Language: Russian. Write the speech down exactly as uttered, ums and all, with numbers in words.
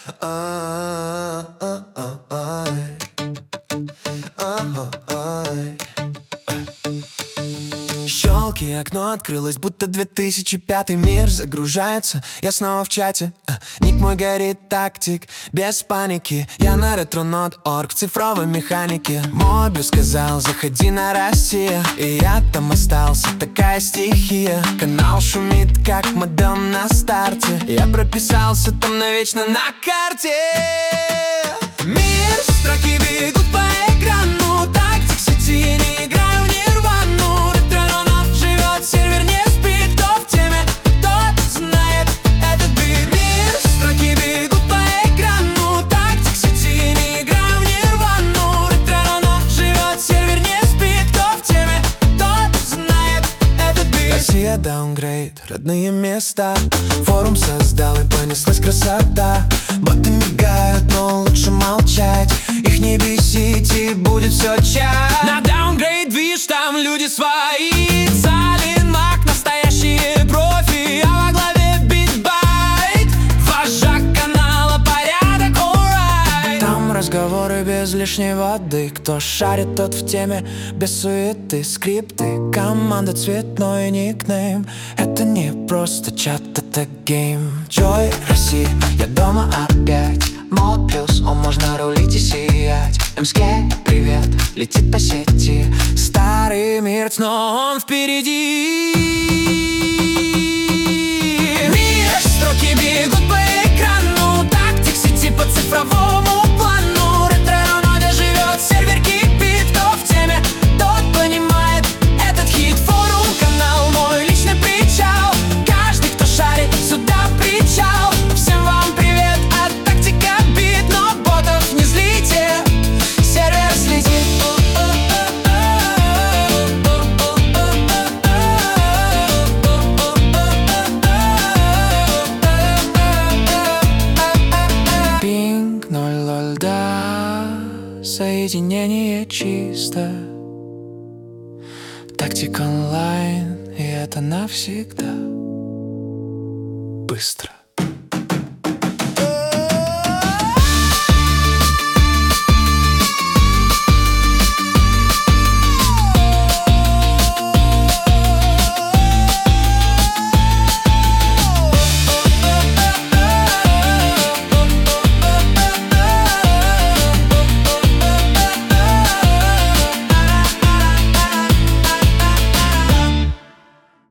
Щелки, окно открылось, будто две тысячи пятый. Мир загружается, я снова в чате. Ник мой горит, тактик, без паники. Я на ретро.нот точка орг в цифровой механике. Мобиус сказал, заходи на Россия, и я там остался, такая стихия. Канал шумит, как модем на старте. Я прописался там навечно на карте. Мир, строки бегут по экрану, тактик сети, я не играю в нирвану. Ретро.нот живет, сервер не спит, кто в теме, тот знает этот бит. Мир, строки бегут по экрану, тактик сети, я не играю в нирвану. Ретро.нот живет, сервер не спит, кто в теме, тот знает этот бит. Россия даунгрейд, родные места. Форум создал и понеслась красота. Боты мигают, но лучше молчать. Их не бесите, будет все чат. На даунгрейд движ, там люди свои. Салин Мак, настоящие профи, а во главе битбайт, вожак канала, порядок, alright. Там разговоры без лишней воды. Кто шарит, тот в теме, без суеты. Скрипты, команда, цветной никнейм. Это не просто чат, это гейм. Джой, Россия, я дома опять. Мобиус, о, можно рулить и сиять. МСК, привет, летит по сети. Старый мир, но он впереди. Мир, строки бегут по экрану, тактик сети по цифровому плану. Ретро.нот живет, сервер кипит, кто в теме, тот понимает этот хит. Форум, канал, мой личный причал. Каждый, кто шарит, сюда причал. Всем вам привет от тактика бит, но ботов не злите, сервер слетит. Пинг ноль ноль, да, соединение чисто. Тактик онлайн, и это навсегда. Быстро.